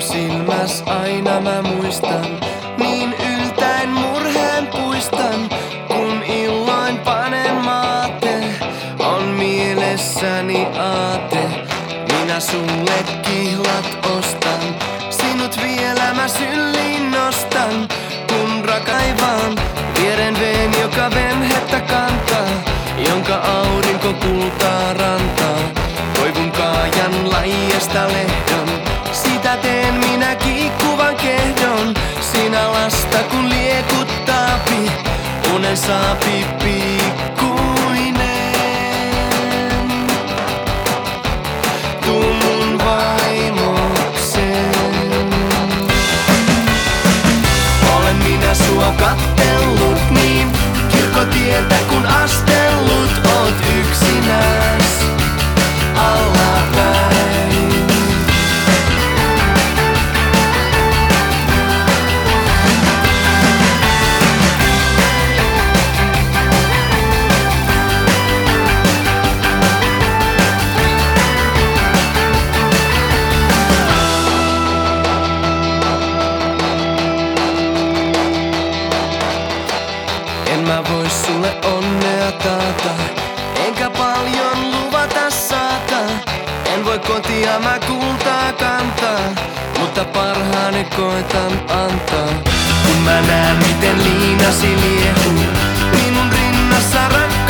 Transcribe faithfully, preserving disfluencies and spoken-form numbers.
silmäs aina mä muistan. Niin yltäen murheen puistan, kun illoin panen maate. On mielessäni aate, minä sulle kihlat ostan. Sinut vielä mä syliin nostan, kun rakaivaan vieren veen, joka venhettä kantaa, jonka aurinko kultaa rantaa. Toivun kaajan laiesta lehdon, sitä teen minä kiikkuvan kehdon. Sinä lasta kun liekuttaapi, unen saapi pikkuinen. Tuu mun vaimokseen. Olen minä sua kattellut niin kirkkotietä kun astellut, oot yksinäs allapäin. En mä voi sulle onnea taata, enkä paljon luvata saata. En voi kotia mä kultaa kantaa, mutta parhaani koitan antaa. Kun mä näen miten liinasi liehuu minun rinnassa rakkaus.